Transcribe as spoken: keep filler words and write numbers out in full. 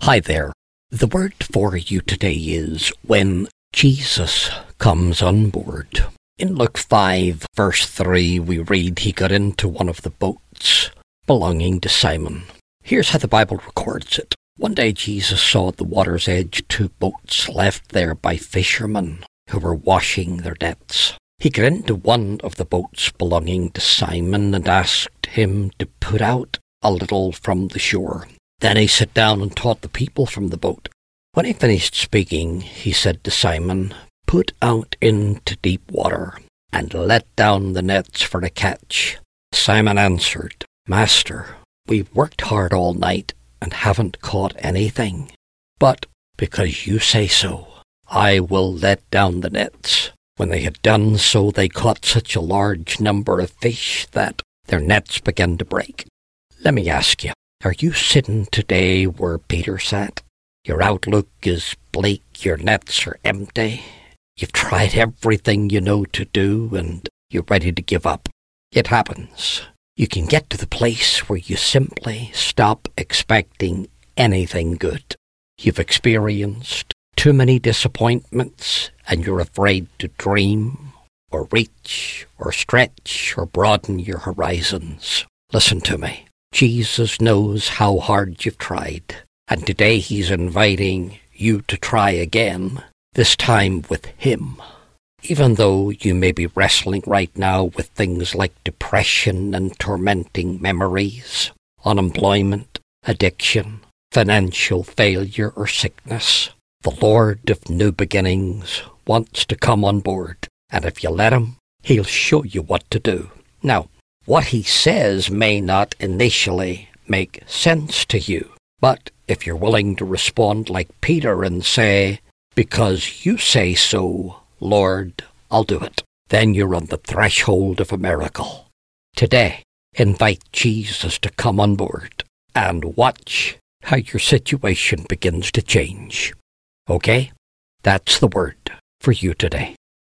Hi there. The word for you today is when Jesus comes on board. In Luke five, verse three, we read he got into one of the boats belonging to Simon. Here's how the Bible records it. One day Jesus saw at the water's edge two boats left there by fishermen who were washing their nets. He got into one of the boats belonging to Simon and asked him to put out a little from the shore. Then he sat down and taught the people from the boat. When he finished speaking, he said to Simon, "Put out into deep water and let down the nets for a catch." Simon answered, "Master, we've worked hard all night and haven't caught anything. But because you say so, I will let down the nets." When they had done so, they caught such a large number of fish that their nets began to break. Let me ask you, are you sitting today where Peter sat? Your outlook is bleak, your nets are empty. You've tried everything you know to do and you're ready to give up. It happens. You can get to the place where you simply stop expecting anything good. You've experienced too many disappointments and you're afraid to dream or reach or stretch or broaden your horizons. Listen to me. Jesus knows how hard you've tried, and today he's inviting you to try again, this time with him. Even though you may be wrestling right now with things like depression and tormenting memories, unemployment, addiction, financial failure or sickness, the Lord of New Beginnings wants to come on board, and if you let him, he'll show you what to do. Now, what he says may not initially make sense to you, but if you're willing to respond like Peter and say, "Because you say so, Lord, I'll do it," then you're on the threshold of a miracle. Today, invite Jesus to come on board and watch how your situation begins to change. Okay? That's the word for you today.